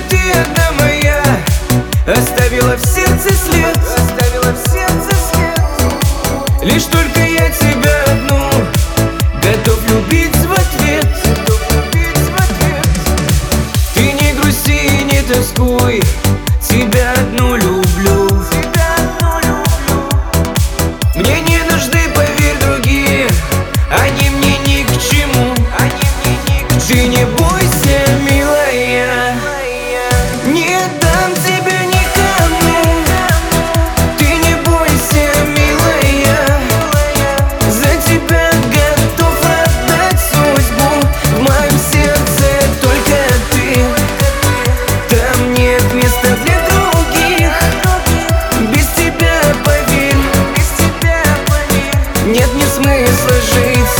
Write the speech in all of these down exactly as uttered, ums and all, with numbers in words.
ты одна моя, оставила в сердце след, оставила в сердце след. Лишь только я тебя одну готов любить в ответ, готов любить в ответ. Ты не грусти, не тоскуй, тебя одну люблю, тебя одну люблю. Мне не нужны, поверь, другие, они мне ни к чему, они мне ни к чему. Ты не бойся, милая, не дам тебя никому. Ты не бойся, милая, за тебя готов отдать судьбу. В моем сердце только ты, там нет места для других. Без тебя, поверь, без тебя, поверь, нет мне смысла жить.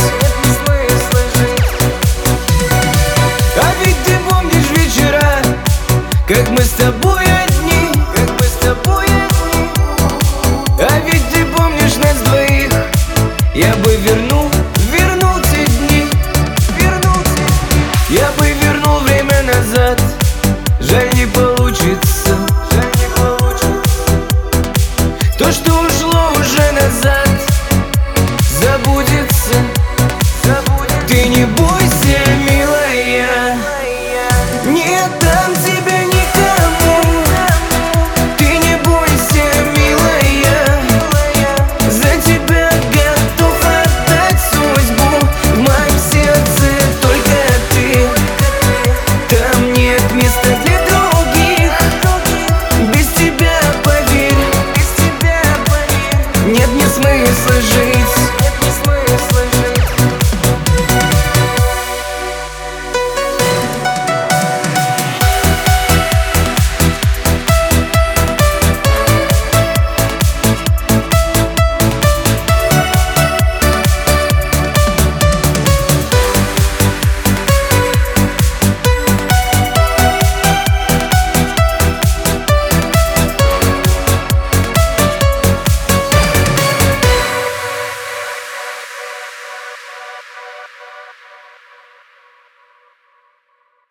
А ведь ты помнишь вечера, как мы с тобой